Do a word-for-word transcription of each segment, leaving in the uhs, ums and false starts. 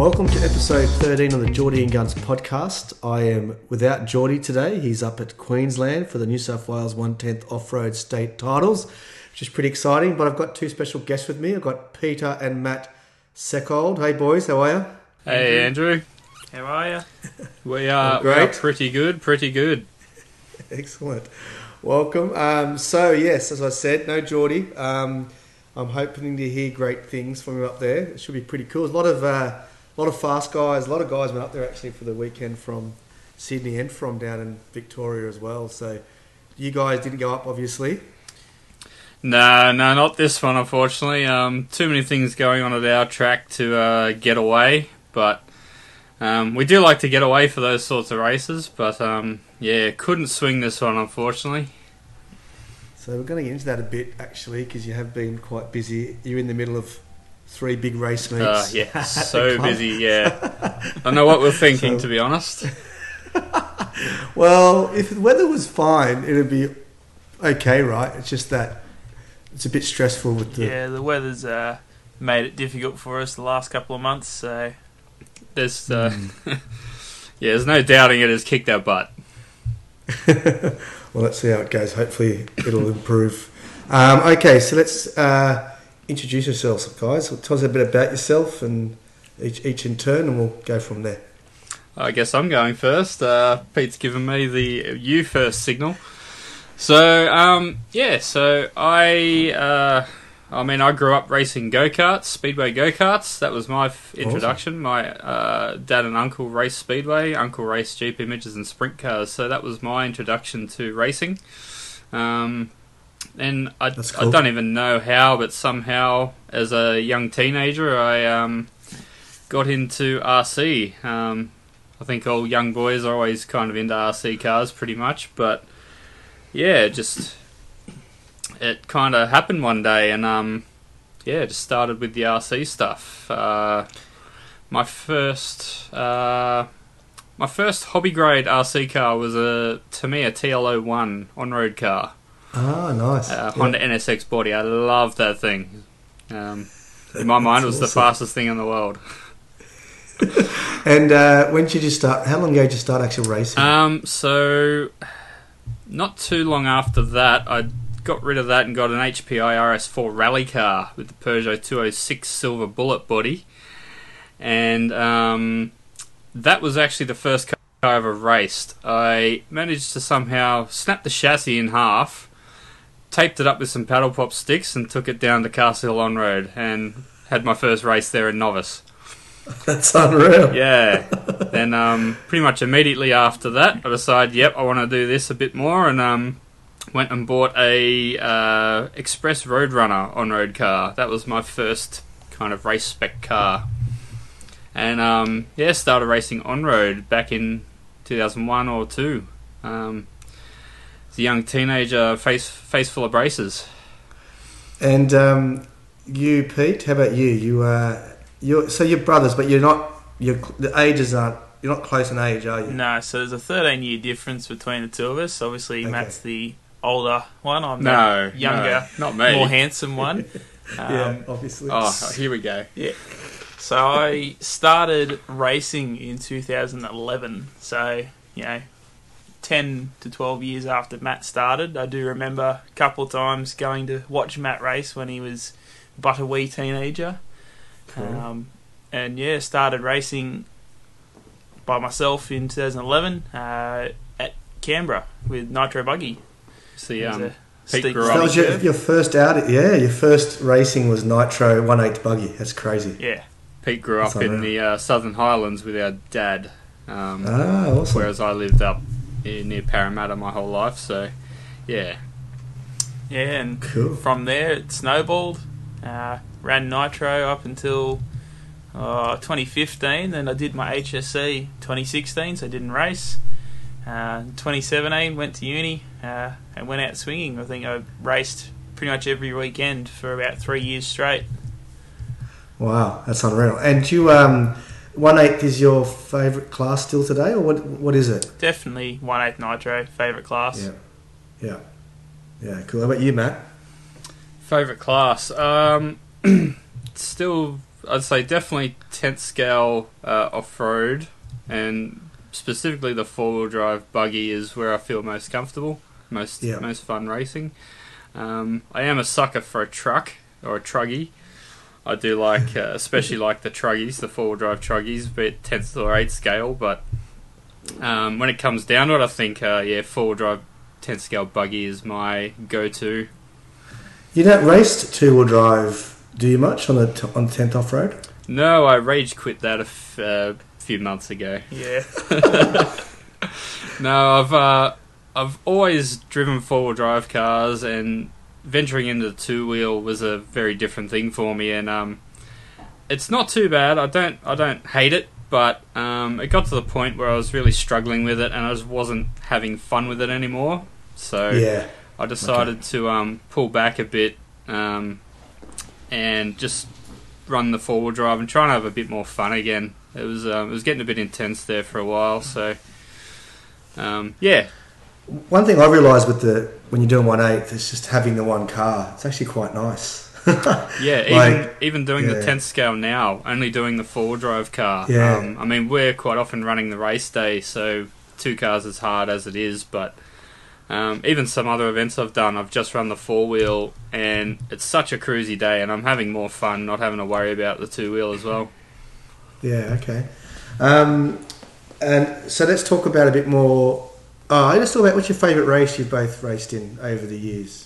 Welcome to episode thirteen of the Geordie and Guns podcast. I am without Geordie today. He's up at Queensland for the New South Wales one tenth Off-Road State Titles, which is pretty exciting. But I've got two special guests with me. I've got Peter and Matt Seckold. Hey boys, how are you? Hey Andrew. How are you? We are, we Great. are pretty good, pretty good. Excellent. Welcome. Um, so yes, as I said, no Geordie. Um, I'm hoping to hear great things from him up there. It should be pretty cool. There's a lot of uh, a lot of fast guys. A lot of guys went up there actually for the weekend from Sydney and from down in Victoria as well. So you guys didn't go up, obviously. No, no, not this one, unfortunately. Um, too many things going on at our track to uh, get away, but um, we do like to get away for those sorts of races. But um, yeah, couldn't swing this one, unfortunately. So we're going to get into that a bit actually, because you have been quite busy. You're in the middle of three big race meets. Uh, yeah, so busy. Yeah, I don't know what we're thinking, So- to be honest. Well, if the weather was fine, it'd be okay, right? It's just that it's a bit stressful with the. Yeah, the weather's uh, made it difficult for us the last couple of months, so There's, uh, yeah, there's no doubting it has kicked our butt. Well, let's see how it goes. Hopefully, it'll improve. Um, okay, so let's uh, introduce yourselves, guys. Tell us a bit about yourself and each each in turn, and we'll go from there. I guess I'm going first. Uh, Pete's given me the you first signal. So, um, yeah, so I, uh, I mean, I grew up racing go-karts, speedway go-karts. That was my f- introduction. My uh, dad and uncle raced speedway. Uncle raced Jeep Images and sprint cars. So that was my introduction to racing. Um, and I, That's I cool. don't even know how, but somehow, as a young teenager, I um, got into R C. Um, I think all young boys are always kind of into R C cars pretty much, but yeah, just it kind of happened one day, and um, yeah, just started with the R C stuff. Uh, my first, uh, my first hobby grade R C car was a to me a T L O one on-road car, Ah, nice. uh, Yeah. Honda N S X body. I loved that thing. Um, in my mind, it was That's the awesome. fastest thing in the world. And uh, when did you start? How long ago did you start actually racing? Um, so not too long after that, I got rid of that and got an H P I R S four rally car with the Peugeot two oh six silver bullet body, and um, that was actually the first car I ever raced. I managed to somehow snap the chassis in half, taped it up with some paddle pop sticks, and took it down to Castle Hill on road, and had my first race there in novice. That's unreal. Yeah. Then um, pretty much immediately after that, I decided, yep, I want to do this a bit more, and um, went and bought a uh, Express Roadrunner on-road car. That was my first kind of race spec car. And um, yeah, started racing on-road back in two thousand one or two. Um, as a young teenager, face face full of braces. And um, you, Pete, how about you? You, uh, you. So you're brothers, but you're not. Your the ages aren't. You're not close in age, are you? no. So there's a thirteen year difference between the two of us. Obviously, Okay. Matt's the older one. I'm No, the younger, no, not me. more handsome one. Yeah, Um, obviously. Oh, here we go. So I started racing in two thousand eleven. So, you know, ten to twelve years after Matt started. I do remember a couple of times going to watch Matt race when he was but a wee teenager. Cool. Um, and yeah, started racing by myself in two thousand eleven uh, at Canberra with Nitro Buggy. See, It was um, a Pete steep grew So up- that was learning your, curve. your first out. Yeah, your first racing was Nitro one eighth buggy. That's crazy. Yeah. Pete grew That's up in unreal. the uh, Southern Highlands with our dad, um, Ah, awesome. whereas I lived up i- near Parramatta my whole life. So, yeah, Yeah, and Cool. from there it snowballed. Uh, ran Nitro up until uh, twenty fifteen. Then I did my H S C twenty sixteen, so I didn't race. Uh, twenty seventeen went to uni uh, and went out swinging. I think I raced pretty much every weekend for about three years straight. Wow, that's unreal. And you, um, one eighth is your favourite class still today, or what? What is it? Definitely one eighth Nitro, favourite class. Yeah, yeah, yeah. Cool. How about you, Matt? favorite class. Um, still I'd say definitely tenth scale uh, off-road, and specifically the four-wheel drive buggy is where I feel most comfortable, most Yeah. most fun racing. Um, I am a sucker for a truck or a truggy. I do like, uh, especially like the truggies, the four-wheel drive truggies, be it tenth or eighth scale. But um, when it comes down to it, I think uh, yeah, four-wheel drive tenth scale buggy is my go-to. You don't race two-wheel drive, do you much on the t- on tenth off road? No, I rage quit that a f- uh, few months ago. Yeah. No, I've uh, I've always driven four-wheel drive cars, and venturing into the two-wheel was a very different thing for me. And um, it's not too bad. I don't I don't hate it, but um, it got to the point where I was really struggling with it, and I just wasn't having fun with it anymore. So Yeah. I decided Okay. to um, pull back a bit um, and just run the four-wheel drive and try and have a bit more fun again. It was um, it was getting a bit intense there for a while, so um, yeah. One thing I realised with the when you're doing one eighth is just having the one car. It's actually quite nice. Yeah, even Like, even doing the yeah. tenth scale now, only doing the four-wheel drive car. Yeah. Um, I mean, we're quite often running the race day, so two cars is hard as it is, but um, even some other events I've done, I've just run the four-wheel, and it's such a cruisy day, and I'm having more fun not having to worry about the two-wheel as well. Yeah, okay. Um, and so let's talk about a bit more. Oh, I just thought about what's your favourite race you've both raced in over the years?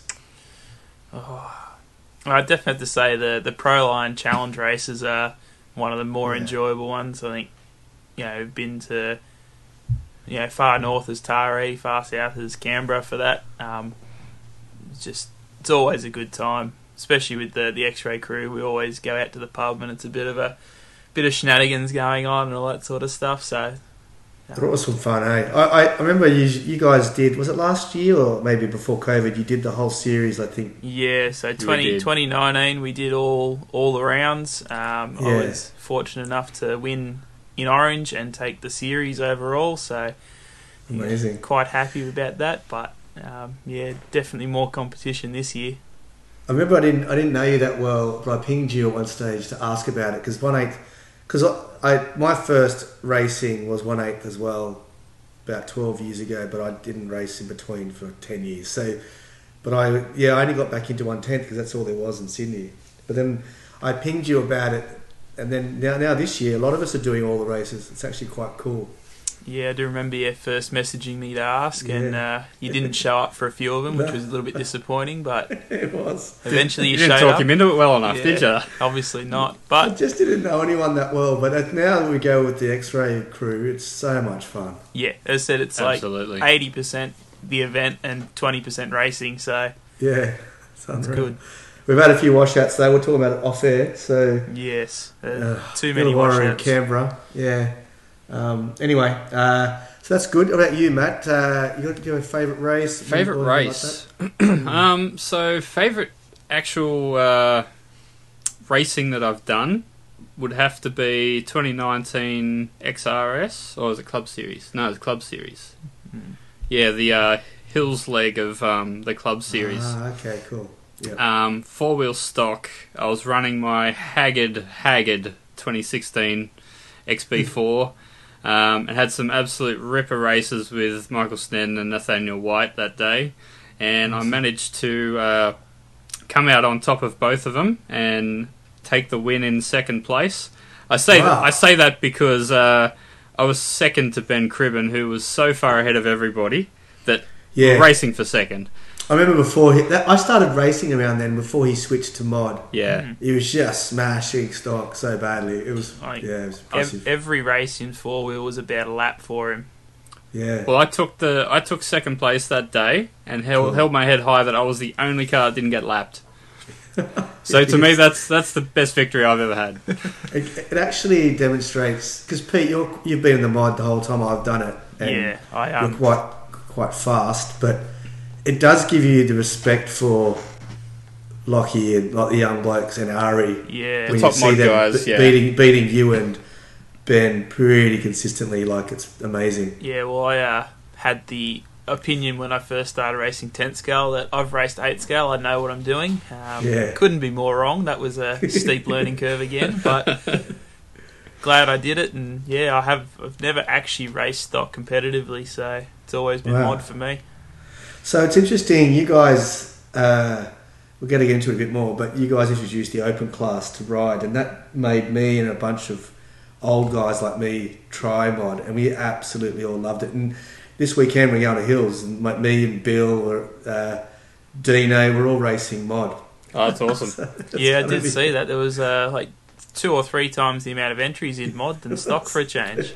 I definitely have to say the the Proline Challenge races are one of the more Yeah. enjoyable ones. I think, you know, I've been to, you know, far north as Taree, far south as Canberra for that. Um, it's just, it's always a good time, especially with the, the X-Ray crew. We always go out to the pub and it's a bit of a bit of shenanigans going on and all that sort of stuff. So, I thought it was some fun, eh? I, I I remember you you guys did, was it last year or maybe before COVID, you did the whole series, I think. yeah, so twenty, did. twenty nineteen we did all all the rounds. Um, I Yeah. was fortunate enough to win in Orange and take the series overall, so yeah, Amazing. quite happy about that. But um, yeah, definitely more competition this year. I remember I didn't I didn't know you that well, but I pinged you at one stage to ask about it because one eighth, because I, I my first racing was one eighth as well, about twelve years ago, but I didn't race in between for ten years. So, but I yeah I only got back into one tenth because that's all there was in Sydney. But then I pinged you about it, and then now now this year a lot of us are doing all the races. It's actually quite cool. Yeah, I do remember you first messaging me to ask, and Yeah. uh, you didn't show up for a few of them, which No. was a little bit disappointing, but It was. eventually you, You didn't showed talk up. him into it well enough, Yeah. did you? Obviously not, I but just didn't know anyone that well, but now that we go with the X-Ray crew, it's so much fun. yeah, as I said, it's Absolutely. like eighty percent the event and twenty percent racing, so Yeah, it's it's unreal. good. We've had a few washouts though. We're talking about it off air, so Yes, uh, uh, too many Illawarra and washouts. Canberra. Yeah. Um, anyway, uh, so that's good. What about you, Matt? Uh, you got to do a favourite race? Favorite Anything like race. um, so favorite actual uh, racing that I've done would have to be twenty nineteen X R S, or was it Club Series? No, it was Club Series. Mm. Yeah, the uh, Hills leg of um, the Club that? Series. Ah, okay, cool. Yeah. Um, four wheel stock. I was running my Haggard Haggard twenty sixteen X B four. Um, and had some absolute ripper races with Michael Snedden and Nathaniel White that day, and I managed to uh, come out on top of both of them and take the win in second place. I say Wow. that I say that because uh, I was second to Ben Cribben, who was so far ahead of everybody that we Yeah. were racing for second. I remember before he, that, I started racing around then. Before he switched to mod, Yeah. Mm. he was just smashing stock so badly. It was Like, yeah, it was Ev- impressive. every race in four wheel was about a lap for him. yeah. Well, I took the I took second place that day and held Cool. held my head high that I was the only car that didn't get lapped. So to me, that's that's the best victory I've ever had. It, it actually demonstrates because Pete, you're, you've been in the mod the whole time I've done it. And Yeah, I you're um, quite quite fast, but it does give you the respect for Lockie and like the young blokes and Ari. yeah, The top mod guys, be- yeah. beating beating you and Ben pretty consistently. Like it's amazing. yeah. Well, I uh, had the opinion when I first started racing ten scale that I've raced eight scale. I know what I'm doing. Um, Yeah. Couldn't be more wrong. That was a steep learning curve again, but glad I did it. And yeah, I have. I've never actually raced stock competitively, so it's always been Wow. mod for me. So it's interesting, you guys, uh, we're going to get into it a bit more, but you guys introduced the open class to ride, and that made me and a bunch of old guys like me try mod, and we absolutely all loved it. And this weekend we're going to Hills, and like me and Bill, or uh, Dino, we're all racing mod. Oh, that's awesome. So it's Yeah, I gonna did be- see that. There was uh, like two or three times the amount of entries in mod than stock for a change.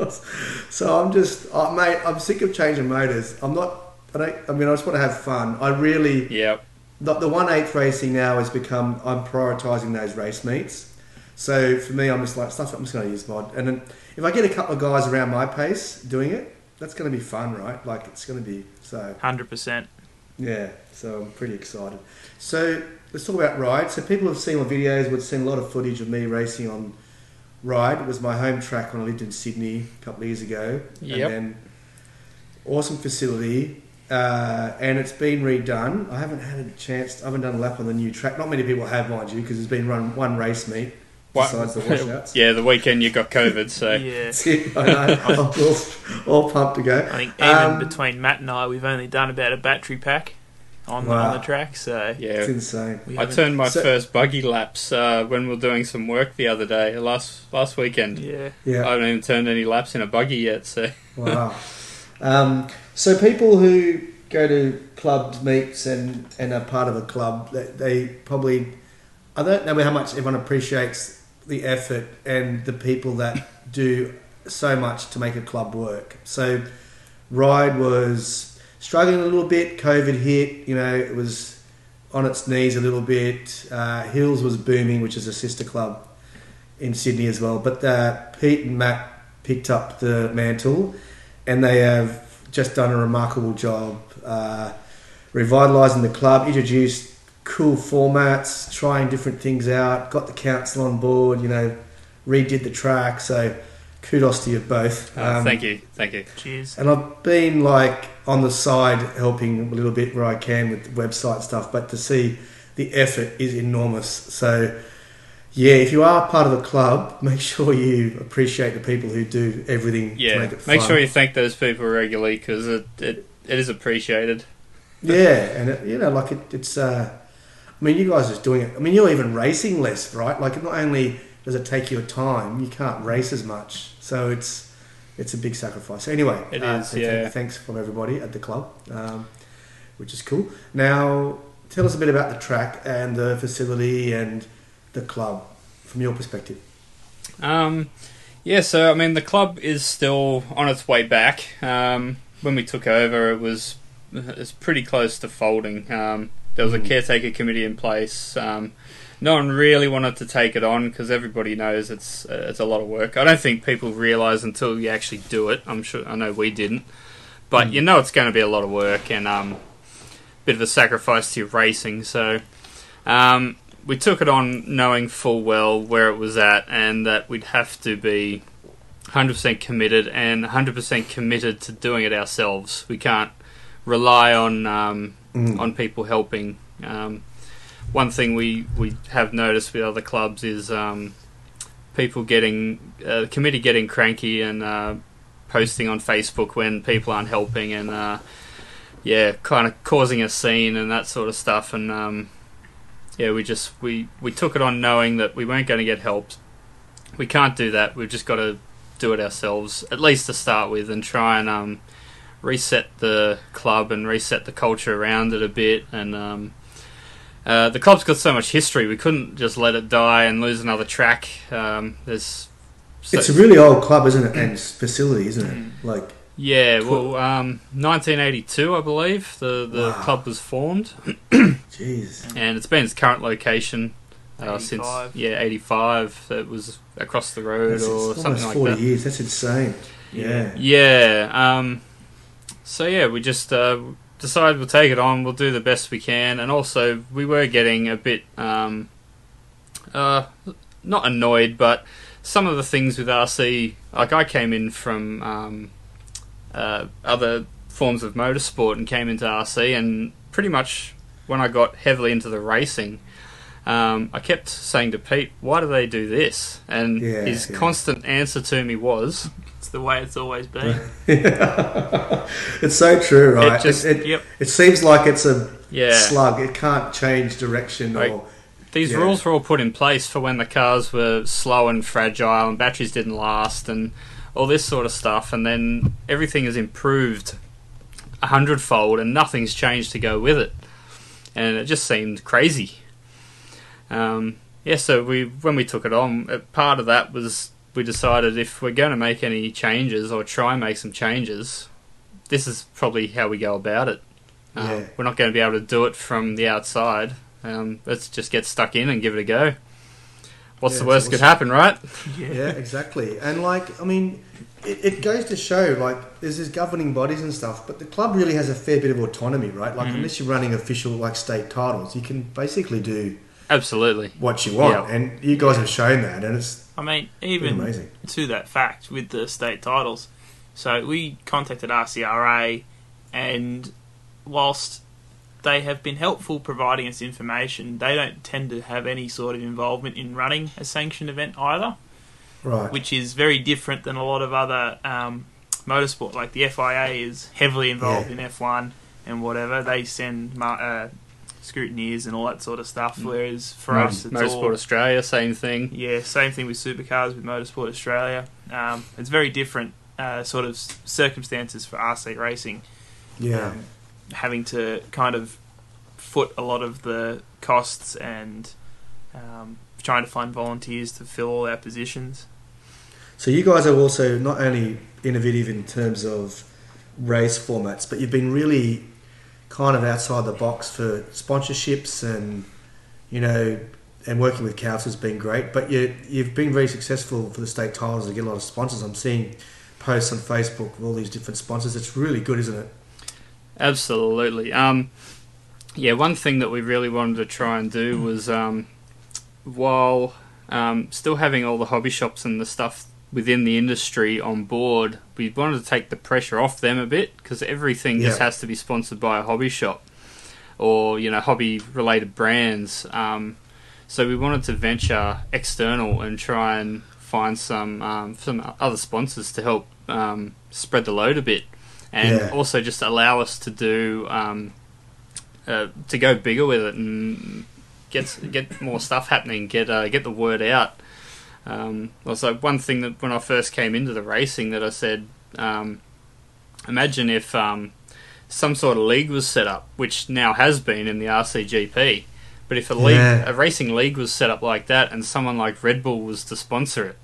So I'm just, oh, mate, I'm sick of changing motors. I'm not, I don't, I mean, I just want to have fun. I really, Yep. the, the one eighth racing now has become, I'm prioritising those race meets. So for me, I'm just like, stuff, I'm just going to use mod. And then if I get a couple of guys around my pace doing it, that's going to be fun, right? Like, it's going to be, so, one hundred percent. yeah, so I'm pretty excited. So let's talk about Ride. So people have seen my videos, would seen a lot of footage of me racing on Ride. It was my home track when I lived in Sydney a couple of years ago. Yep. And then awesome facility. Uh, and it's been redone. I haven't had a chance, I haven't done a lap on the new track. Not many people have, mind you, because there's been run one race meet What- besides the washouts. Yeah, the weekend you got COVID, so Yeah. That's it. I know. I'm all, all pumped to go. I think even Um, between Matt and I, we've only done about a battery pack on, Wow. on the track, so yeah. It's insane. we I haven't- turned my So- first buggy laps uh, when we were doing some work the other day, last last weekend. Yeah. Yeah. I haven't even turned any laps in a buggy yet, so Wow. Um, so people who go to club meets and, and are part of a club, they, they probably, I don't know how much everyone appreciates the effort and the people that do so much to make a club work. So Ride was struggling a little bit, COVID hit, you know, it was on its knees a little bit. Uh, Hills was booming, which is a sister club in Sydney as well. But uh, Pete and Matt picked up the mantle, and they have just done a remarkable job uh, revitalising the club, introduced cool formats, trying different things out, got the council on board, you know, redid the track. So kudos to you both. uh, Um, thank you, thank you. Cheers. And I've been like on the side helping a little bit where I can with the website stuff, but to see the effort is enormous. So yeah, if you are part of a club, make sure you appreciate the people who do everything Yeah, to make it fun. make sure you thank those people regularly because it, it it is appreciated. Yeah, and it, you know, like it, it's. Uh, I mean, you guys are just doing it. I mean, you're even racing less, right? Like, not only does it take you a time, you can't race as much, so it's it's a big sacrifice. So anyway, It uh, is, so yeah. th- Thanks from everybody at the club, um, which is cool. Now, tell us a bit about the track and the facility and the club from your perspective. Um, yeah, so I mean the club is still on its way back. Um, when we took over, it was it's pretty close to folding. Um, there was a Mm. caretaker committee in place. Um, no one really wanted to take it on because everybody knows it's uh, it's a lot of work. I don't think people realise until you actually do it. I'm sure I know we didn't, but Mm. you know it's going to be a lot of work and um, bit of a sacrifice to your racing. So. Um, we took it on knowing full well where it was at and that we'd have to be one hundred percent committed and one hundred percent committed to doing it ourselves. We can't rely on um, Mm. on people helping. Um, one thing we, we have noticed with other clubs is um, people getting, uh, the committee getting cranky and uh, posting on Facebook when people aren't helping and uh, yeah, kind of causing a scene and that sort of stuff. And um, yeah, we just we, we took it on knowing that we weren't going to get help. We can't do that. We've just got to do it ourselves, at least to start with, and try and um, reset the club and reset the culture around it a bit. And um, uh, the club's got so much history, we couldn't just let it die and lose another track. Um, there's so, It's a really old club, isn't it? And facility, isn't it? Mm. Like, yeah, well, um, nineteen eighty-two, I believe, the, the Wow. club was formed. jeez. And it's been its current location uh, since eighty-five. yeah eighty-five. It was across the road That's, or it's something almost like forty that. years. That's insane. Yeah. Yeah. Um, so yeah, we just uh, decided we'll take it on. We'll do the best we can, and also we were getting a bit um, uh, not annoyed, but some of the things with R C. Like I came in from um, uh, other forms of motorsport and came into R C, and pretty much when I got heavily into the racing, um, I kept saying to Pete, why do they do this? And Yeah, his yeah. constant answer to me was, It's the way it's always been. It's so true, right? It just- it, it, Yep. it seems like it's a yeah, slug. It can't change direction Like, or... these Yeah. rules were all put in place for when the cars were slow and fragile and batteries didn't last and all this sort of stuff, and then everything has improved a hundredfold and nothing's changed to go with it, and it just seemed crazy. Um, yeah, so we when we took it on, uh, part of that was we decided if we're going to make any changes or try and make some changes, this is probably how we go about it. Um, Yeah. We're not going to be able to do it from the outside. Um, let's just get stuck in and give it a go. What's Yeah, the worst it's could awesome. happen, right? Yeah, exactly. And like, I mean, it, it goes to show, like, there's these governing bodies and stuff, but the club really has a fair bit of autonomy, right? Like, Mm-hmm. unless you're running official, like, state titles, you can basically do Absolutely. what you want. Yeah. And you guys have shown that, and it's I mean, been even amazing. to that fact with the state titles. So we contacted R C R A, and whilst they have been helpful providing us information, they don't tend to have any sort of involvement in running a sanctioned event either, Right. which is very different than a lot of other um, motorsport. Like the F I A is heavily involved Yeah. in F one and whatever. They send mar- uh, scrutineers and all that sort of stuff, whereas for Right. us it's Motorsport all... Australia, same thing. Yeah, same thing with supercars with Motorsport Australia. Um, it's very different uh, sort of s- circumstances for R C racing, Yeah. um, having to kind of foot a lot of the costs and um, trying to find volunteers to fill all our positions. So you guys are also not only innovative in terms of race formats, but you've been really kind of outside the box for sponsorships and, you know, and working with councils has been great. But you, you've been very successful for the state titles to get a lot of sponsors. I'm seeing posts on Facebook with all these different sponsors. It's really good, isn't it? Absolutely. Um, yeah, one thing that we really wanted to try and do was, um, while um, still having all the hobby shops and the stuff within the industry on board, we wanted to take the pressure off them a bit, because everything just Yeah. has to be sponsored by a hobby shop or, you know, hobby-related brands. Um, so we wanted to venture external and try and find some um, some other sponsors to help um, spread the load a bit, and Yeah. also just allow us to do um, uh, to go bigger with it and get get more stuff happening, get uh, get the word out. Um, also, one thing that when I first came into the racing that I said, um, imagine if um, some sort of league was set up, which now has been in the R C G P. But if a league, Yeah. a racing league was set up like that, and someone like Red Bull was to sponsor it,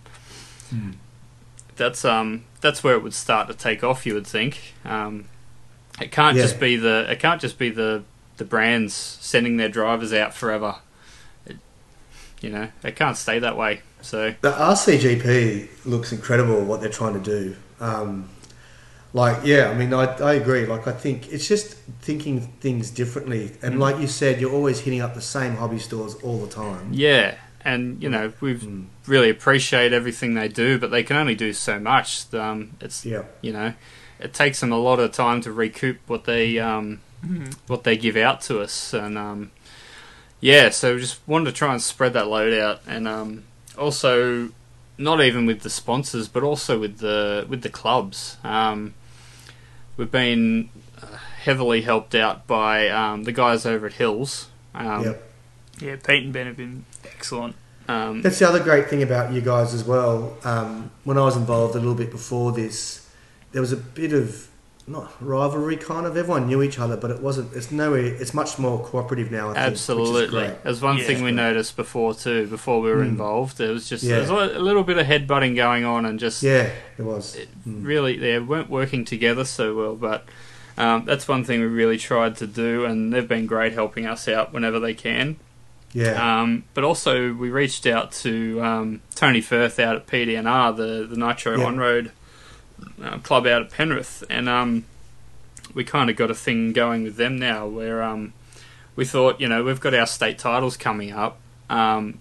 that's um that's where it would start to take off. You would think. Um, it can't Yeah. just be the it can't just be the the brands sending their drivers out forever. It, you know, it can't stay that way. So The R C G P looks incredible what they're trying to do. Um, like, yeah, I mean, I, I agree. Like, I think it's just thinking things differently. And like you said, you're always hitting up the same hobby stores all the time. yeah, and you know we've Mm. really appreciate everything they do, but they can only do so much. Um, it's Yeah. you know, it takes them a lot of time to recoup what they um, what they give out to us, and um, yeah, so we just wanted to try and spread that load out, and um, also not even with the sponsors, but also with the with the clubs. Um, we've been uh, heavily helped out by um, the guys over at Hills. Um, Yep. Yeah, Pete and Ben have been excellent. um, That's the other great thing about you guys as well. Um, when I was involved a little bit before this, there was a bit of not rivalry kind of. Everyone knew each other, but it wasn't. It's nowhere. It's much more cooperative now. I think, Absolutely. which is great. There's one Yeah. thing we noticed before too, before we were Mm. involved. There was just Yeah. there was a little bit of headbutting going on, and just Yeah, it was. it Mm. really they weren't working together so well. But um, that's one thing we really tried to do, and they've been great helping us out whenever they can. Yeah, Um, but also we reached out to um, Tony Firth out at P D N R, the the Nitro Yeah. On Road uh, club out at Penrith, and um, we kind of got a thing going with them now where um, we thought, you know, we've got our state titles coming up. Um,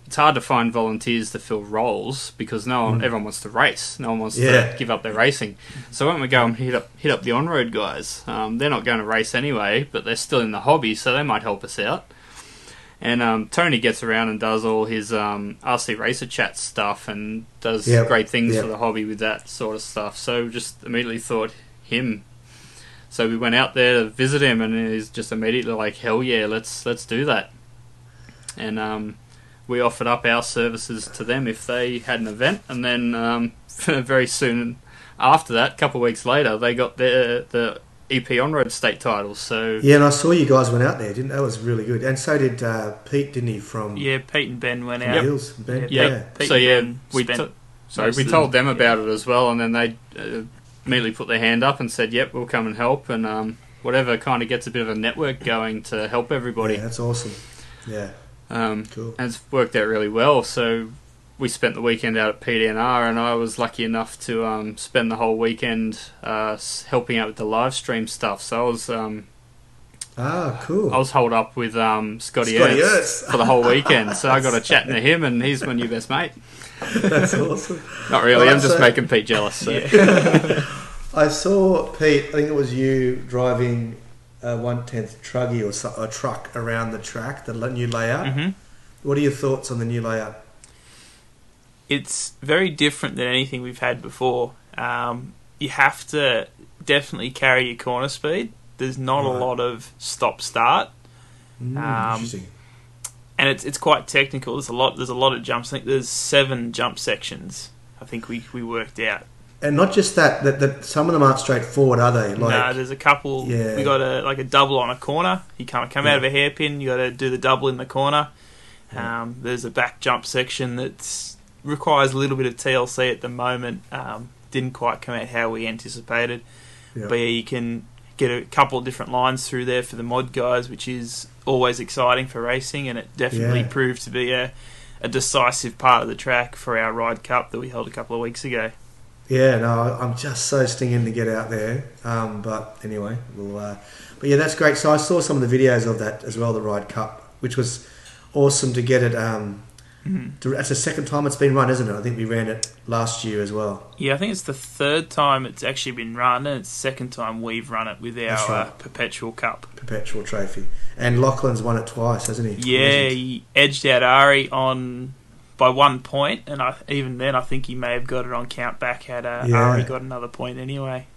it's hard to find volunteers to fill roles because no one, Mm. everyone wants to race. No one wants Yeah. to give up their racing. So when we go and hit up hit up the on-road guys, um, they're not going to race anyway, but they're still in the hobby, so they might help us out. And um, Tony gets around and does all his um, R C Racer Chat stuff and does Yep. great things Yep. for the hobby with that sort of stuff. So just immediately thought him. So we went out there to visit him, and he's just immediately like, "Hell yeah, let's let's do that." And um, we offered up our services to them if they had an event, and then um, very soon after that, a couple of weeks later, they got their the E P on-road state titles. So Yeah, and I saw you guys went out there, didn't? That was really good. And so did uh, Pete, didn't he? From Yeah, Pete and Ben went from out. Hills. Ben, Yeah, yeah. Pete so and yeah, Ben we spent to- so most we of told them yeah. about it as well, and then they uh, immediately put their hand up and said, "Yep, we'll come and help," and um, whatever kind of gets a bit of a network going to help everybody. Yeah, that's awesome. Yeah, Um, cool. and it's worked out really well. So we spent the weekend out at P D N R, and I was lucky enough to um, spend the whole weekend uh, s- helping out with the live stream stuff. So I was um, Ah, cool. I was holed up with um, Scotty, Scotty Ertz Ertz. for the whole weekend. So I got a chat to him, and he's my new best mate. That's awesome. Not really. Well, I'm just so- making Pete jealous. So. I saw Pete. I think it was you driving a one tenth truggy or so, a truck around the track. The l- new layout. hmm What are your thoughts on the new layout? It's very different than anything we've had before. Um, you have to definitely carry your corner speed. There's not Right. a lot of stop start, Mm, Um, interesting. and it's it's quite technical. There's a lot. There's a lot of jumps. I think there's seven jump sections. I think we, we worked out. And not just that, that. That some of them aren't straightforward, are they? Like, no, there's a couple. Yeah. We got a like a double on a corner. You can't come out of a hairpin. You got to do the double in the corner. Yeah. Um, there's a back jump section that requires a little bit of T L C at the moment. Um, didn't quite come out how we anticipated. yeah. But yeah, you can get a couple of different lines through there for the mod guys, which is always exciting for racing, and it definitely Yeah. proved to be a, a decisive part of the track for our Ride Cup that we held a couple of weeks ago. Yeah, no, I- I'm just so stinging to get out there. Um, but anyway, we'll. Uh, but yeah, that's great. So I saw some of the videos of that as well, the Ride Cup, which was awesome to get it. Um, Mhm. to, that's the second time it's been run, isn't it? I think we ran it last year as well. Yeah, I think it's the third time it's actually been run, and it's the second time we've run it with That's our uh, right. Perpetual Cup. Perpetual trophy. And Lachlan's won it twice, hasn't he? Yeah, Legend. he edged out Ari on by one point, and I, even then I think he may have got it on count back had uh, Yeah. Ari got another point anyway.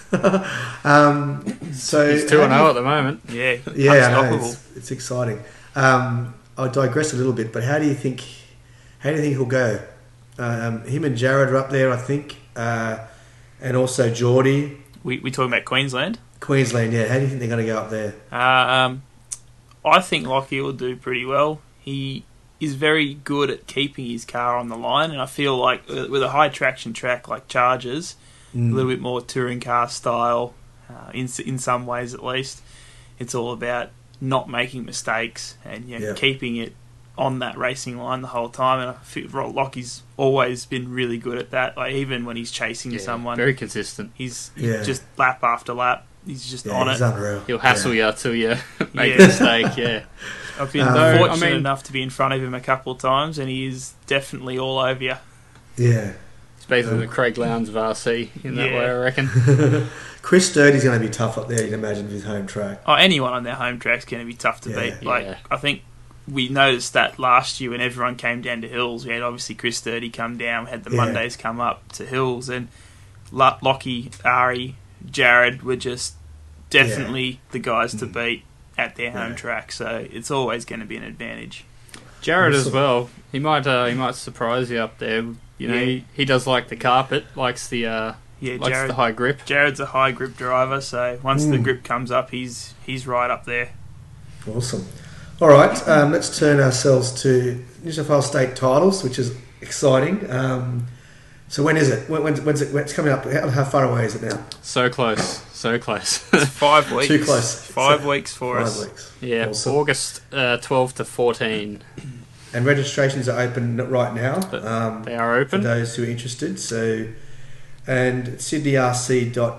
um, so He's two and how zero do at the moment. Yeah, you- Yeah, I know, unstoppable. it's, it's exciting. Um, I'll digress a little bit, but how do you think? How do you think he'll go? Um, him and Jared are up there, I think, uh, and also Geordie, We we talking about Queensland. Queensland. Yeah, how do you think they're going to go up there? Uh, um, I think Lockie will do pretty well. He is very good at keeping his car on the line, and I feel like uh, with a high traction track like Chargers, Mm. a little bit more touring car style, uh, in in some ways at least, it's all about not making mistakes and you know, Yeah. keeping it on that racing line the whole time. And I feel Lockie's always been really good at that. Like even when he's chasing Yeah, someone, very consistent. he's Yeah. just lap after lap. He's just Yeah, on he's it. unreal. He'll hassle Yeah. you till you make Yeah. a mistake. Yeah. I've been Um, No, fortunate I mean- enough to be in front of him a couple of times, and he is definitely all over you. Yeah. It's basically the Craig Lowndes of R C in that Yeah. way, I reckon. Chris Sturdy's going to be tough up there, you'd imagine, with his home track. Oh, anyone on their home track's going to be tough to Yeah. beat. Like Yeah. I think we noticed that last year when everyone came down to Hills. We had obviously Chris Sturdy come down, we had the Yeah. Mondays come up to Hills, and Lo- Lockie, Ari, Jared were just definitely the guys to Mm. beat at their home Yeah. track. So it's always going to be an advantage. Jared as Awesome. well. He might uh, he might surprise you up there. You know, Yeah. he, he does like the carpet, likes the uh, Yeah, likes Jared. the high grip. Jared's a high grip driver, so once the Mm. grip comes up, he's he's right up there. Awesome. All right, um, let's turn ourselves to New South Wales state titles, which is exciting. Um, so when is it? When, when's, when's it? When's coming up? How, how far away is it now? So close, so close. It's five weeks. Too close. Five So- weeks for Five us. weeks. yeah, Awesome. August uh, twelve to fourteen. And registrations are open right now. But Um, They are for open. those who are interested. So, and sydney r c dot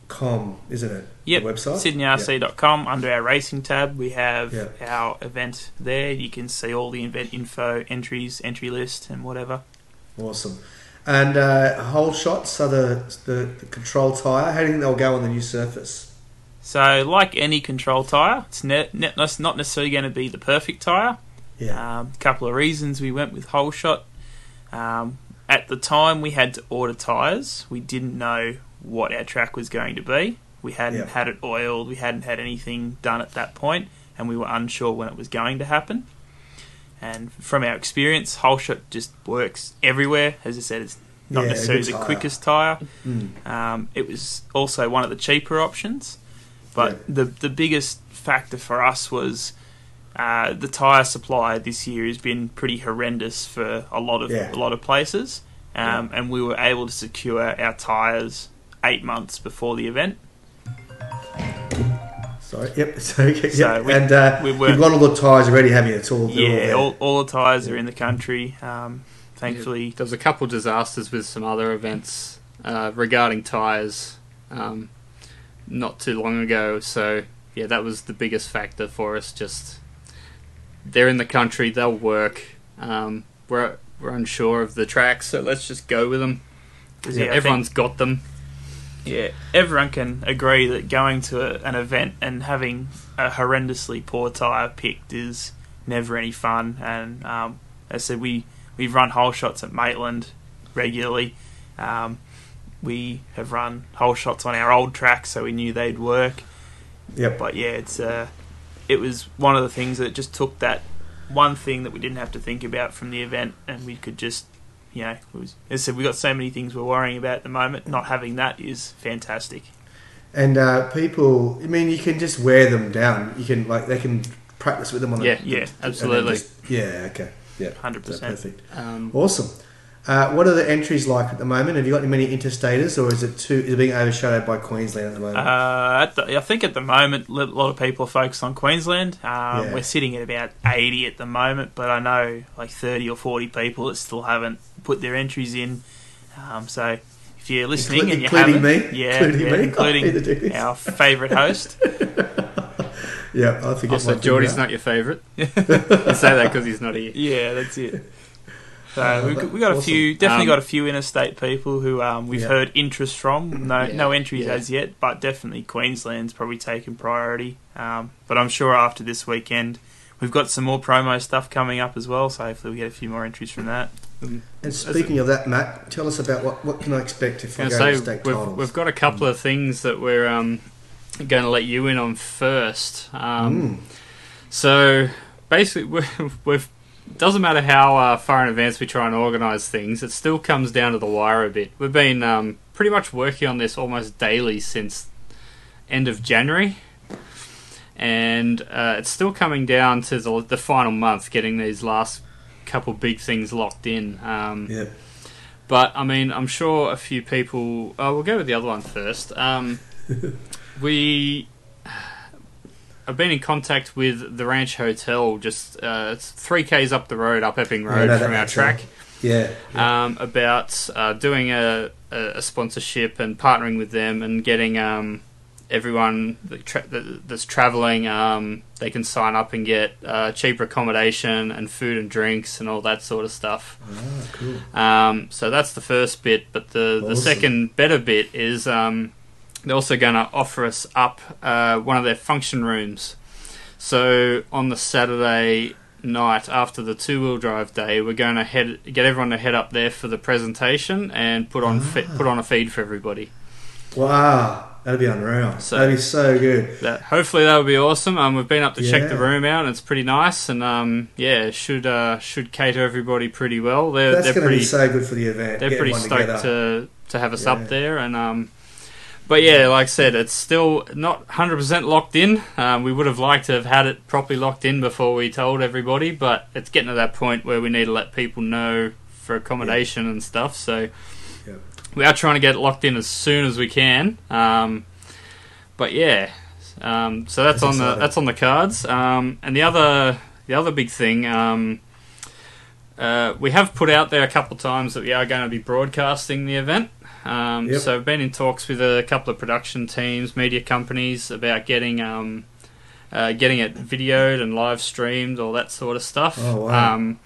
com, isn't it? Yep, the website? sydney r c dot com. Yep. Under our racing tab, we have yep. our event there. You can see all the event info, entries, entry list, and whatever. Awesome. And uh, hole shots are the, the, the control tyre. How do you think they'll go on the new surface? So, like any control tyre, it's ne- ne- not necessarily going to be the perfect tyre. Yeah. Um, a couple of reasons we went with hole shot. Um, at the time, we had to order tyres. We didn't know what our track was going to be. We hadn't yep. had it oiled. We hadn't had anything done at that point, and we were unsure when it was going to happen. And from our experience, hole shot just works everywhere. As I said, it's not yeah, necessarily the tyre. quickest tyre. Mm. Um, it was also one of the cheaper options. But yeah. the the biggest factor for us was uh, the tyre supply this year has been pretty horrendous for a lot of yeah. a lot of places, um, yeah. and we were able to secure our tyres eight months before the event. Sorry. Yep. So, yep. So we, and uh, we you've got all the tyres already, have you? It's all yeah. all, All, all the tyres are in the country. Um, thankfully, yeah, there was a couple disasters with some other events uh, regarding tyres um, not too long ago. So yeah, that was the biggest factor for us. Just they're in the country, they'll work. Um, we're we're unsure of the track, so let's just go with them. yeah, Yeah, everyone's think, got them. Yeah, everyone can agree that going to a, an event and having a horrendously poor tyre picked is never any fun. And um, as I said, we, we've run hole shots at Maitland regularly. Um, we have run hole shots on our old tracks, so we knew they'd work. Yep. But yeah, it's uh, it was one of the things that just took that one thing that we didn't have to think about from the event, and we could just, you know, it was, as I said, we've got so many things we're worrying about at the moment. Not having that is fantastic. And uh, people, I mean, you can just wear them down. You can, like, they can practice with them on Yeah, the, yeah, absolutely. Just, yeah, okay. Yeah, one hundred percent. perfect. Um, Awesome. Uh, what are the entries like at the moment? Have you got many interstaters, or is it too, is it being overshadowed by Queensland at the moment? Uh, at the, I think at the moment, a lot of people are focused on Queensland. Um, Yeah. We're sitting at about eighty at the moment, but I know like thirty or forty people that still haven't put their entries in. Um, so if you're listening Inclu- and you including haven't, me? yeah, Including yeah, me? including I need to do this. our favourite host. Yeah, I forget. also, my Geordie's finger. not your favourite. You say that because he's not here. Yeah, that's it. So Oh, we that- we got a awesome. few, definitely Um, got a few interstate people who um, we've Yeah. heard interest from. No, Yeah, no entries yeah. as yet, but definitely Queensland's probably taken priority. Um, but I'm sure after this weekend, we've got some more promo stuff coming up as well. So hopefully we get a few more entries from that. And speaking of that, Matt, tell us about what, what can I expect if I I go say to state we've, titles? we've got a couple of things that we're um, going to let you in on first. Um, Mm. So basically, we've, we've doesn't matter how uh, far in advance we try and organise things, it still comes down to the wire a bit. We've been um, pretty much working on this almost daily since end of January, and uh, it's still coming down to the, the final month, getting these last couple big things locked in. Um, Yeah. But, I mean, I'm sure a few people... Oh, we'll go with the other one first. Um, we... I've been in contact with the Ranch Hotel, just uh, it's three k's up the road, up Epping Yeah, Road I know from that our hotel. track, Yeah. yeah. um, about uh, doing a, a sponsorship and partnering with them and getting um, everyone that tra- that, that's travelling, um, they can sign up and get uh, cheaper accommodation and food and drinks and all that sort of stuff. Ah, cool. Um, so that's the first bit, but the, the Awesome. second better bit is um, they're also going to offer us up uh, one of their function rooms. So on the Saturday night after the two-wheel drive day, we're going to head get everyone to head up there for the presentation and put on fe- put on a feed for everybody. Wow, that'd be unreal. So- that'd be so good. That hopefully that will be awesome. Um, we've been up to check the Yeah. room out, and it's pretty nice. And um, yeah, should uh, should cater everybody pretty well. They're That's they're going to pretty be so good for the event. they're Get pretty everyone stoked together. to to have us Yeah. up there. And um, but yeah, like I said, it's still not one hundred percent locked in. Um, we would have liked to have had it properly locked in before we told everybody, but it's getting to that point where we need to let people know for accommodation and stuff. So Yeah. we are trying to get it locked in as soon as we can. Um, but yeah, um, so that's, That's on the exciting. that's on the cards. Um, and the other the other big thing, um, uh, we have put out there a couple of times that we are going to be broadcasting the event. Um, Yep. So I've been in talks with a couple of production teams, media companies about getting um, uh, getting it videoed and live streamed, all that sort of stuff. Oh, wow. Um,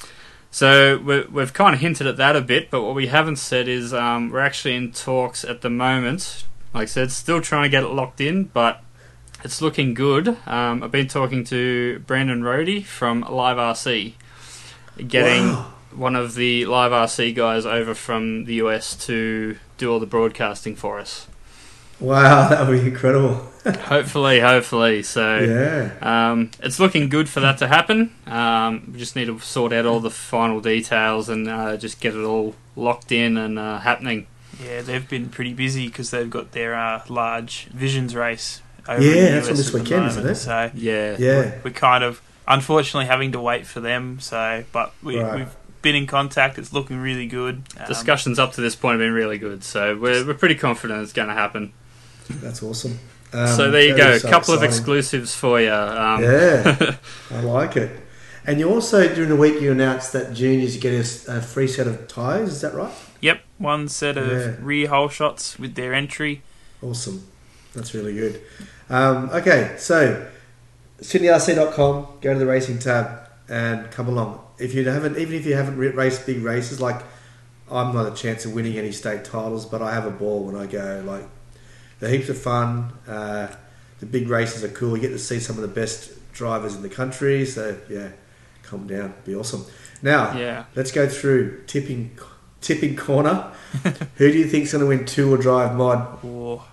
so we're, we've kind of hinted at that a bit, but what we haven't said is um, we're actually in talks at the moment. Like I said, still trying to get it locked in, but it's looking good. Um, I've been talking to Brandon Rohde from Live R C, getting Wow. one of the Live R C guys over from the U S to do all the broadcasting for us. Wow, that would be incredible. hopefully, hopefully. So Yeah. um, it's looking good for that to happen. Um, we just need to sort out all the final details and uh, just get it all locked in and uh, happening. Yeah, they've been pretty busy because they've got their uh, large Visions race over Yeah, in the that's U on S this at the weekend, isn't moment. it? So Yeah. Yeah. we're kind of unfortunately having to wait for them. So, but we, Right. we've been in contact. It's looking really good. Um, Discussions up to this point have been really good, so we're we're pretty confident it's going to happen. That's awesome. Um, so there you that go, is a so couple of exciting. exclusives for you. Um, Yeah, I like it. And you also, during the week, you announced that juniors get a, s- a free set of tyres, is that right? Yep, one set of Yeah. rear hole shots with their entry. Awesome. That's really good. Um, okay, so sydney r c dot com, go to the racing tab and come along. If you haven't, even if you haven't re- raced big races, like I'm not a chance of winning any state titles, but I have a ball when I go. Like they're heaps of fun. Uh, the big races are cool. You get to see some of the best drivers in the country. So yeah, come down, it'd be awesome. Now Yeah. let's go through tipping tipping corner. Who do you think's going to win two wheel drive mod? Oh.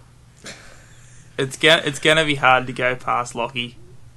It's gonna it's gonna be hard to go past Lockie.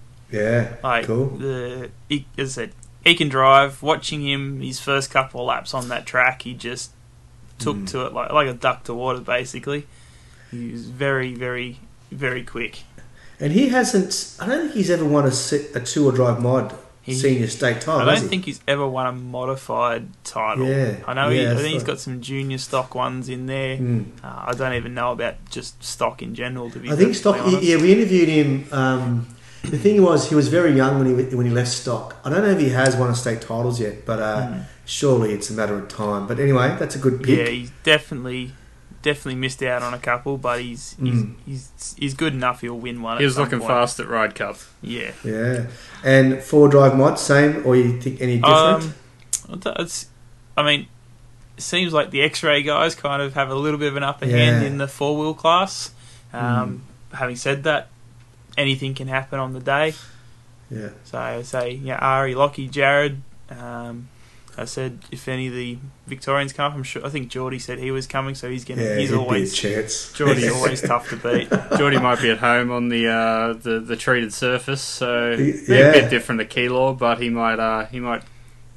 Yeah, Like cool. the he, as I said, he can drive. Watching him, his first couple of laps on that track, he just took Mm. to it like like a duck to water. Basically, he was very, very, very quick. And he hasn't. I don't think he's ever won a, se- a two wheel drive mod He- senior state title. I has don't he? think he's ever won a modified title. Yeah, I know. yeah, he, I that's think he's right. got some junior stock ones in there. Mm. Uh, I don't even know about just stock in general. To be, I think perfectly stock. honest. Yeah, we interviewed him. Um, the thing was, he was very young when he when he left stock. I don't know if he has won a state titles yet, but uh, Mm. surely it's a matter of time. But anyway, that's a good Yeah, pick. he's definitely definitely missed out on a couple, but he's he's Mm. he's, he's good enough. He'll win one. He at was some looking point. fast at Ride Cup. Yeah. Yeah, and four drive mod same, or you think any different? Um, it's, I mean, it seems like the X-ray guys kind of have a little bit of an upper hand Yeah. in the four wheel class. Um, Having said that, anything can happen on the day. yeah, So I would say, yeah, Ari, Lockie, Jared. Um, I said if any of the Victorians come up, I'm sure. I think Geordie said he was coming, so he's gonna. yeah. he's he'd always be a chance. Geordie's always tough to beat. Geordie might be at home on the uh, the, the treated surface, so He- be yeah. a bit different to Keylor, but he might uh, he might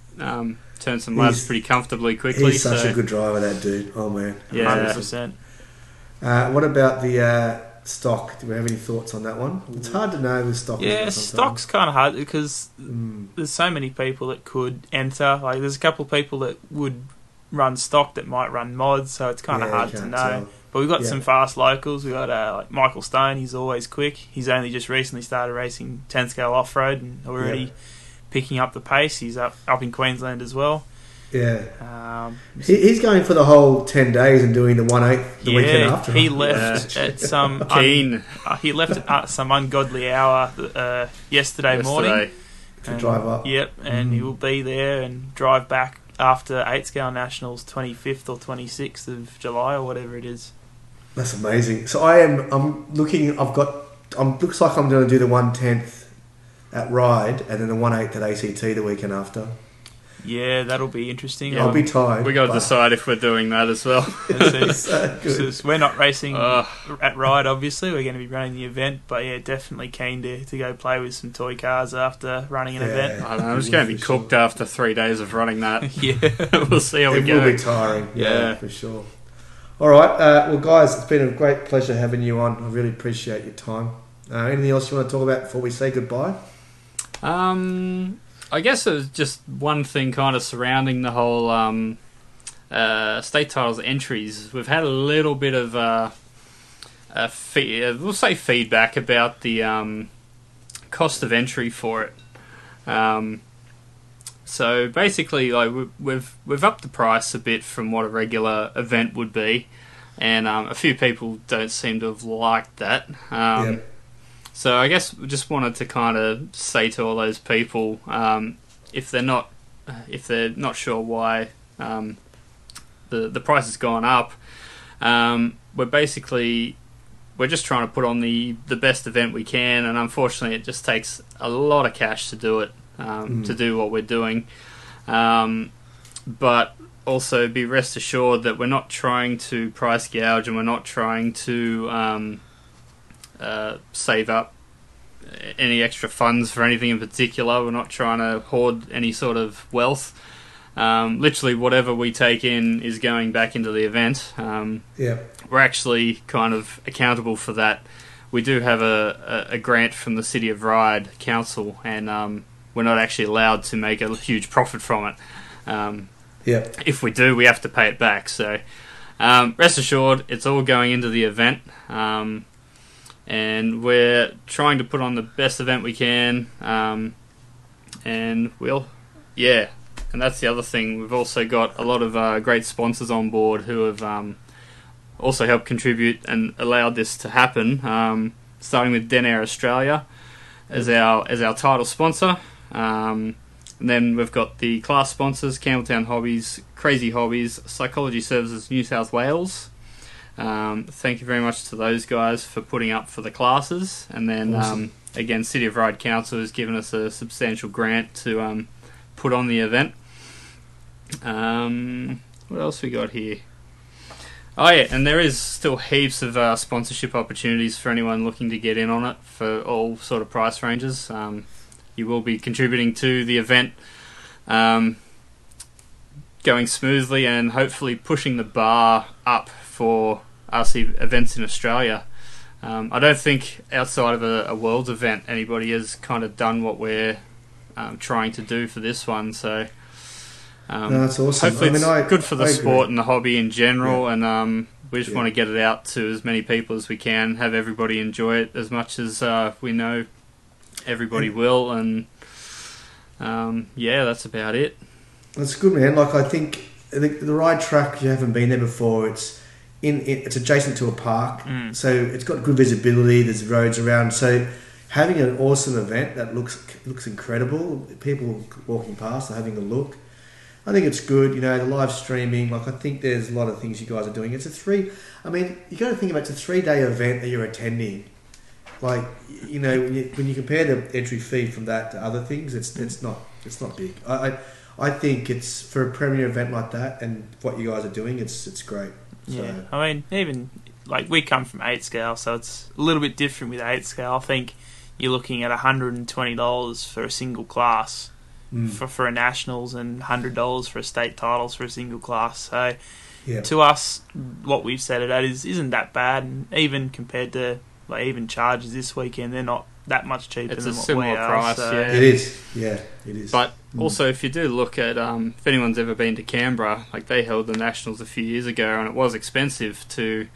um, turn some laps He's- pretty comfortably quickly. He's such so a good driver, that dude. Oh man. Yeah. Hundred percent. Uh, what about the uh, stock? Do we have any thoughts on that one? It's hard to know with stock. isn't Yeah, it, stock's sometimes? kind of hard because Mm. there's so many people that could enter. Like, there's a couple of people that would run stock that might run mods, so it's kind of Yeah, hard you to can't know. tell. But we've got Yeah. some fast locals. We've got uh, like Michael Stone. He's always quick. He's only just recently started racing ten scale off road and already Yeah. picking up the pace. He's up up in Queensland as well. Yeah. Um, He, he's going for the whole ten days and doing the one eighth the weekend yeah, after. he left Yeah. at some un- keen uh, he left at uh, some ungodly hour uh, yesterday, morning. yesterday. to And- drive up. Yep, and Mm. he will be there and drive back after eight scale nationals, twenty fifth or twenty sixth of July or whatever it is. That's amazing. So I am. I'm looking. I've got. I'm looks like I'm going to do the one tenth at Ride and then the one eighth at A C T the weekend after. Yeah, that'll be interesting. Yeah, I'll be tired. We got to but- decide if we're doing that as well. It's- So good. it's- we're not racing Ugh. at Ride, obviously. We're going to be running the event, but yeah, definitely keen to, to go play with some toy cars after running an Yeah. event. I don't know, I'm just going to be For sure. cooked after three days of running that. Yeah. We'll see how we It go. will be tiring. Yeah, Yeah. for sure. All right. Uh, well, guys, it's been a great pleasure having you on. I really appreciate your time. Uh, anything else you want to talk about before we say goodbye? Um, I guess it was just one thing kind of surrounding the whole um, uh, state titles entries. We've had a little bit of uh, uh, fe- uh, we'll say feedback about the um, cost of entry for it. Um, So basically, like we- we've we've upped the price a bit from what a regular event would be, and um, a few people don't seem to have liked that. Um, Yep. So I guess we just wanted to kind of say to all those people, um, if they're not if they're not sure why um, the the price has gone up, um, we're basically we're just trying to put on the, the best event we can, and unfortunately, it just takes a lot of cash to do it. Um, Mm. to do what we're doing, um, but also be rest assured that we're not trying to price gouge, and we're not trying to um, uh, save up any extra funds for anything in particular. We're not trying to hoard any sort of wealth. Um, literally, whatever we take in is going back into the event. Um, Yeah. we're actually kind of accountable for that. We do have a, a, a grant from the City of Ryde Council, and um, we're not actually allowed to make a huge profit from it. Um, Yeah. if we do, we have to pay it back. So um, rest assured, it's all going into the event, um, and we're trying to put on the best event we can. Um, and we'll, yeah, and that's the other thing. We've also got a lot of uh, great sponsors on board who have um, also helped contribute and allowed this to happen. Um, starting with Denair Australia as our as our title sponsor. Um, and then we've got the class sponsors, Campbelltown Hobbies, Crazy Hobbies, Psychology Services New South Wales. Um, thank you very much to those guys for putting up for the classes. And then, Awesome. um, again, City of Ryde Council has given us a substantial grant to um, put on the event. Um, what else we got here? Oh yeah, and there is still heaps of uh, sponsorship opportunities for anyone looking to get in on it for all sort of price ranges. Um, You will be contributing to the event um, going smoothly and hopefully pushing the bar up for R C events in Australia. Um, I don't think outside of a, a Worlds event anybody has kind of done what we're um, trying to do for this one. So um, No, that's awesome. hopefully I mean, it's I- good for the I sport agree. and the hobby in general, Yeah. and um, we just Yeah. want to get it out to as many people as we can, have everybody enjoy it as much as uh, we know everybody will, and um, yeah, that's about it. That's good, man. Like, I think the, the ride track, if you haven't been there before, it's in it, it's adjacent to a park, Mm. so it's got good visibility. There's roads around, so having an awesome event that looks looks incredible. People walking past are having a look. I think it's good. You know, the live streaming. Like, I think there's a lot of things you guys are doing. It's a three. I mean, you got to think about it's a three day event that you're attending. Like, you know, when you, when you compare the entry fee from that to other things, it's it's not it's not big. I, I I think it's for a premier event like that, and what you guys are doing, it's it's great. So, Yeah, I mean, even like we come from eight scale, so it's a little bit different with eight scale. I think you're looking at one hundred and twenty dollars for a single class mm, for for a nationals, and one hundred dollars for a state titles for a single class. So yeah, to us, what we've set it at is isn't that bad, and even compared to like even charges this weekend, they're not that much cheaper It's than a what similar we are. price, so yeah. it is. Yeah, it is. But Mm. also, if you do look at, um, if anyone's ever been to Canberra, like they held the Nationals a few years ago, and it was expensive to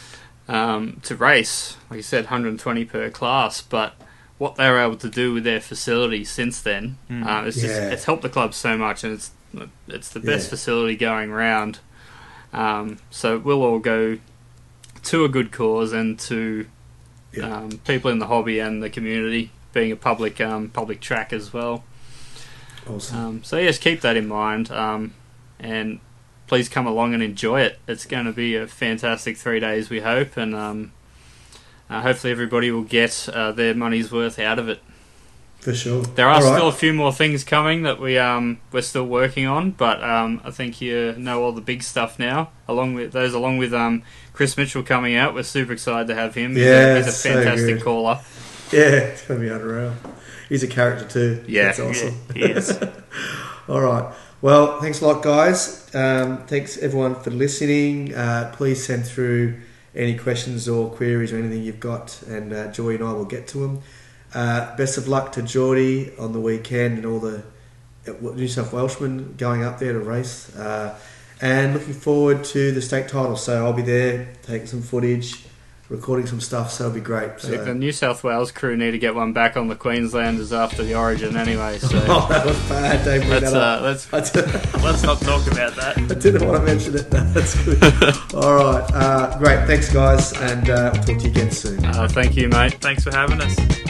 um, to race. Like you said, one hundred twenty per class. But what they were able to do with their facility since then, Mm. uh, it's just Yeah. it's helped the club so much, and it's it's the best Yeah. facility going round. Um, so we'll all go to a good cause and to Yeah. um, people in the hobby and the community, being a public um, public track as well. awesome. Um, so yes, keep that in mind, um, and please come along and enjoy it. It's going to be a fantastic three days, we hope, and um, uh, hopefully everybody will get uh, their money's worth out of it. For sure. There are All right. still a few more things coming that we um, we're still working on, but um, I think you know all the big stuff now. Along with those, along with um, Chris Mitchell coming out, we're super excited to have him. He's a- Yeah, he's a, so fantastic good. caller. Yeah, it's gonna be unreal. He's a character too. Yeah, That's awesome. Yeah, he is. All right. Well, thanks a lot, guys. Um, thanks everyone for listening. Uh, please send through any questions or queries or anything you've got, and uh, Joy and I will get to them. Uh, best of luck to Geordie on the weekend and all the New South Welshmen going up there to race. Uh, and looking forward to the state title. So I'll be there taking some footage. recording some stuff, so it'll be great. So. The New South Wales crew need to get one back on the Queenslanders after the Origin anyway. So oh, that was bad. Don't bring let's, that uh, up. let's let's not talk about that. I didn't want to mention it. No, that's good. All right, uh, great. Thanks, guys, and uh, we'll talk to you again soon. uh, thank you, mate. Thanks for having us.